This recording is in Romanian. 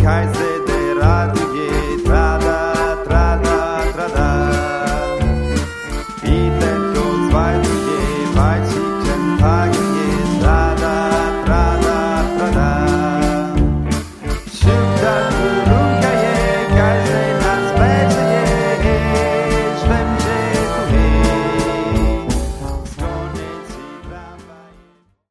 Kaiser der Radio, trada, trada, trada. Iten to zweite, weiter.